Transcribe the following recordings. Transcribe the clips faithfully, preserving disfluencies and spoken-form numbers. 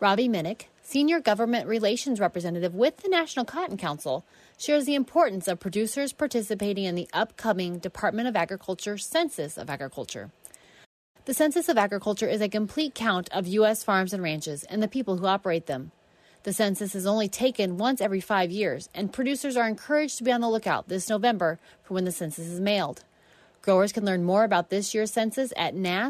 Robbie Minnick, Senior Government Relations Representative with the National Cotton Council, shares the importance of producers participating in the upcoming Department of Agriculture Census of Agriculture. The Census of Agriculture is a complete count of U S farms and ranches and the people who operate them. The census is only taken once every five years, and producers are encouraged to be on the lookout this November for when the census is mailed. Growers can learn more about this year's census at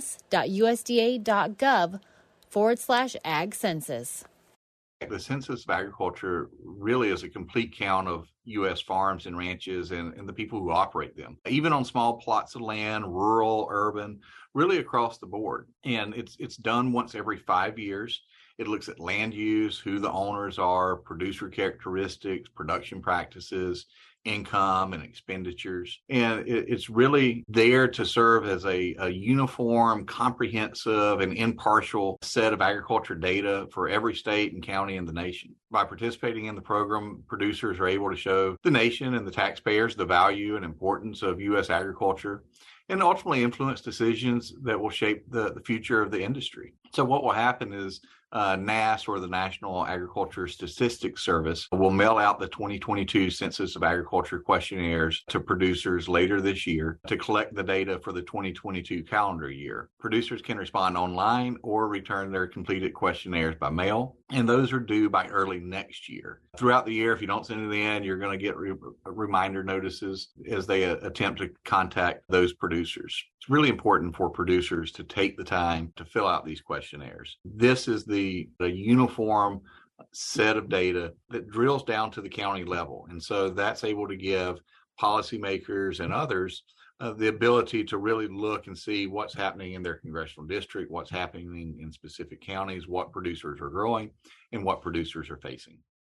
nas.usda.gov forward slash ag census. The Census of Agriculture really is a complete count of U S farms and ranches and, and the people who operate them, even on small plots of land, rural, urban, really across the board. And it's it's done once every five years. It looks at land use, who the owners are, producer characteristics, production practices, income and expenditures. And it, it's really there to serve as a, a uniform, comprehensive, and impartial set of agriculture data for every state and county in the nation. By participating in the program, producers are able to show the nation and the taxpayers the value and importance of U S agriculture and ultimately influence decisions that will shape the, the future of the industry. So what will happen is uh, N A S, or the National Agriculture Statistics Service, will mail out the twenty twenty-two Census of Agriculture questionnaires to producers later this year to collect the data for the twenty twenty-two calendar year. Producers can respond online or return their completed questionnaires by mail, and those are due by early next year. Throughout the year, if you don't send it in, you're going to get re- reminder notices as they uh, attempt to contact those producers. It's really important for producers to take the time to fill out these questionnaires. This is the, the uniform set of data that drills down to the county level. And so that's able to give policymakers and others uh, the ability to really look and see what's happening in their congressional district, what's happening in specific counties, what producers are growing, and what producers are facing.